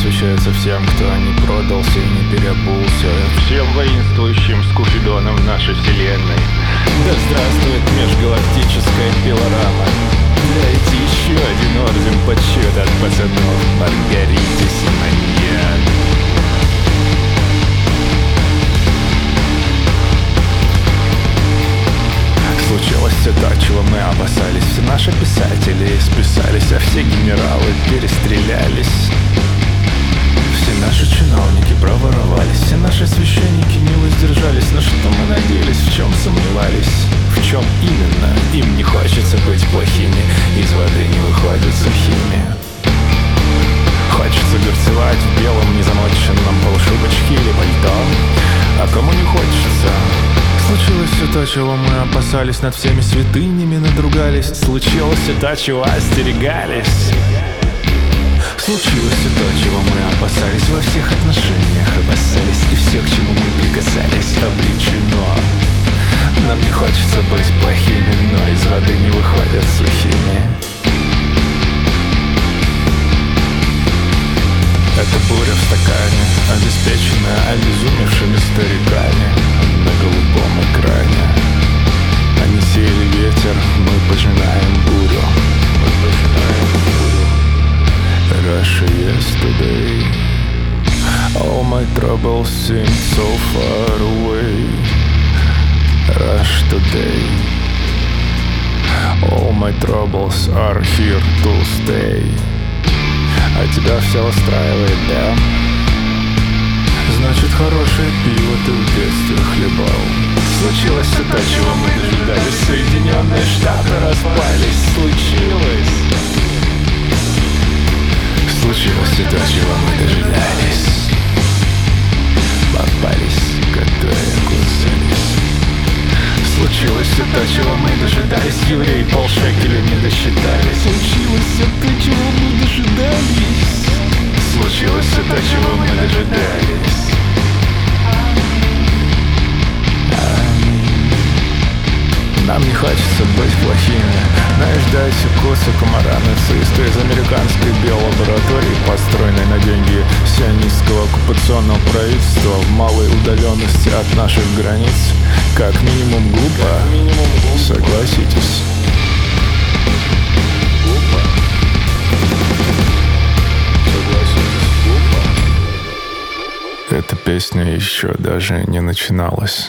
посвящается всем, кто не продался и не переобулся, всем воинствующим с Купидоном в нашей вселенной. Да здравствует межгалактическая пилорама. Дайте еще один орден почета от пацанов Маргариты Симоньян. Случилось все то, чего мы опасались. Все наши писатели списались, а все генералы перестрелялись. Все наши чиновники проворовались, все наши священники не воздержались. На что мы надеялись, в чем сомневались? В чем именно? Им не хочется быть плохими, из воды не выходят сухими. Хочется горцевать в белом незамоченном полушубочке или пальто. А кому не хочется? Случилось все то, чего мы опасались, над всеми святынями надругались. Случилось все то, чего остерегались. Случилось все то, чего мы опасались, во всех отношениях опасались, и все, к чему мы прикасались, обречено. Нам не хочется быть плохими, но из воды не выходят сухими. Это буря в стакане, обеспеченная обезумевшими стариками на голубом экране. Они сеяли ветер, мы пожинаем бурю. Russia yesterday, all my troubles seem so far away. Rush today, all my troubles are here to stay. А тебя все устраивает, да? Значит, хорошее пиво ты в детстве хлебал. Случилось все то, чего мы дожидались. Соединенные Штаты распались. Случилось все то, чего мы дожидались. Попались, которые кусались. Случилось все то, чего мы дожидались. Евреи полшекеля не досчитались. Случилось все то, чего мы дожидались. Случилось все то, чего мы дожидались. Нам не хочется быть плохими. Наезжать укусы комара нациста из американской биолаборатории, построенной на деньги сионистского оккупационного правительства в малой удаленности от наших границ. Как минимум глупо, согласитесь. Эта песня еще даже не начиналась.